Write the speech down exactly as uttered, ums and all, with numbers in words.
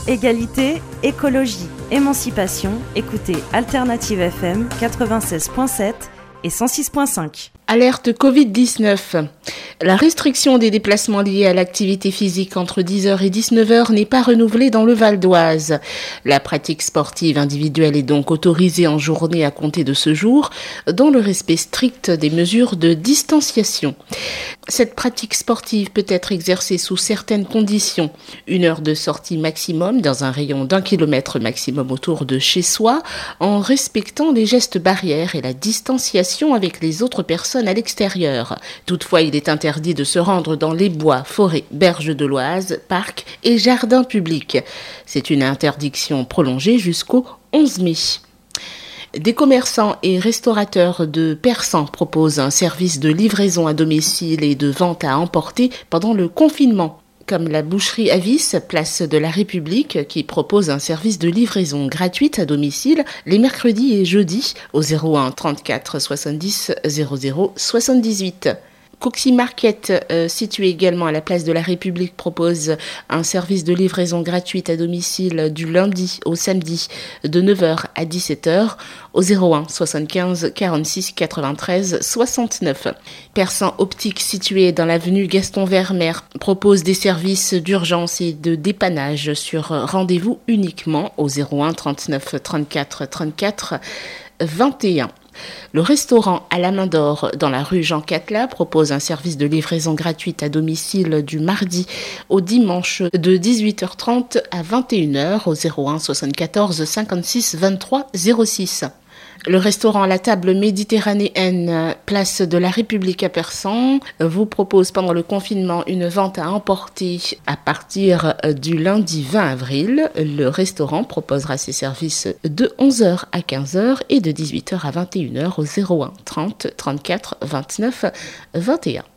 Égalité, écologie, émancipation, écoutez Alternative F M quatre-vingt-seize virgule sept et cent six virgule cinq. Alerte covid dix-neuf. La restriction des déplacements liés à l'activité physique entre dix heures et dix-neuf heures n'est pas renouvelée dans le Val d'Oise. La pratique sportive individuelle est donc autorisée en journée à compter de ce jour, dans le respect strict des mesures de distanciation. Cette pratique sportive peut être exercée sous certaines conditions. Une heure de sortie maximum dans un rayon d'un kilomètre maximum autour de chez soi, en respectant les gestes barrières et la distanciation avec les autres personnes à l'extérieur. Toutefois, il est interdit de se rendre dans les bois, forêts, berges de l'Oise, parcs et jardins publics. C'est une interdiction prolongée jusqu'au onze mai. Des commerçants et restaurateurs de Persan proposent un service de livraison à domicile et de vente à emporter pendant le confinement, comme la boucherie Avis, place de la République, qui propose un service de livraison gratuite à domicile les mercredis et jeudis au zéro un trente-quatre soixante-dix zéro zéro soixante-dix-huit. Coxy Market, euh, situé également à la place de la République, propose un service de livraison gratuite à domicile du lundi au samedi de neuf heures à dix-sept heures au zéro un soixante-quinze quarante-six quatre-vingt-treize soixante-neuf. Persan Optique, situé dans l'avenue Gaston Vermeer, propose des services d'urgence et de dépannage sur rendez-vous uniquement au zéro un trente-neuf trente-quatre trente-quatre vingt et un. Le restaurant à la Main d'Or dans la rue Jean Catela propose un service de livraison gratuite à domicile du mardi au dimanche de dix-huit heures trente à vingt et une heures au zéro un soixante-quatorze cinquante-six vingt-trois zéro six. Le restaurant La Table Méditerranéenne, place de la République à Persan, vous propose pendant le confinement une vente à emporter à partir du lundi vingt avril. Le restaurant proposera ses services de onze heures à quinze heures et de dix-huit heures à vingt et une heures au zéro un trente trente-quatre vingt-neuf vingt et un.